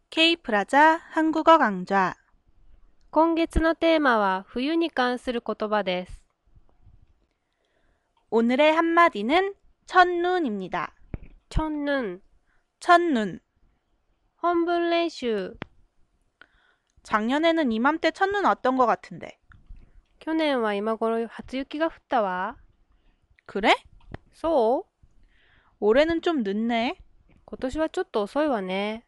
Kプラザ한국어 강좌. 今月のテーマは冬に関する言葉です。 오늘의 한마디는 첫눈입니다. 첫눈, 첫눈. 本文練習。 작년에는 이맘때 첫눈 왔던 것 같은데. 去年は今頃初雪が降ったわ。 그래? そう？ 올해는 좀 늦네. 今年はちょっと遅いわね。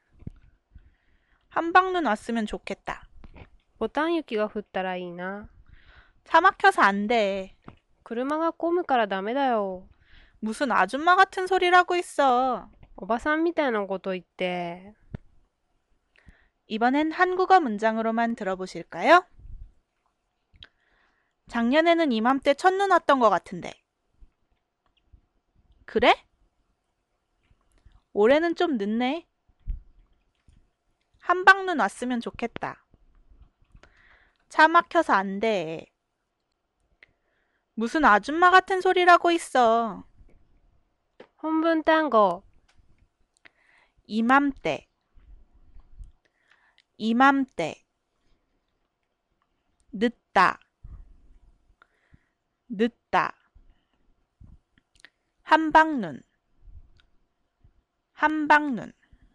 한방눈 왔으면 좋겠다. ボタン雪が降ったらいいな。 차 막혀서 안 돼. 車が混むからダメだよ。 무슨 아줌마 같은 소리라고 있어. おばさんみたいなこと言って。 이번엔 한국어 문장으로만 들어보실까요? 작년에는 이맘때 첫눈 왔던 것 같은데. 그래? 올해는 좀 늦네. 한방눈 왔으면 좋겠다. 차 막혀서 안 돼. 무슨 아줌마 같은 소리라고 있어. 本文単語。 이맘때, 이맘때. 늦다, 늦다. 한방눈, 한방눈.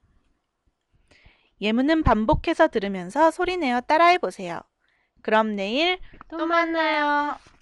예문은 반복해서 들으면서 소리내어 따라해보세요. 그럼 내일 또 만나요.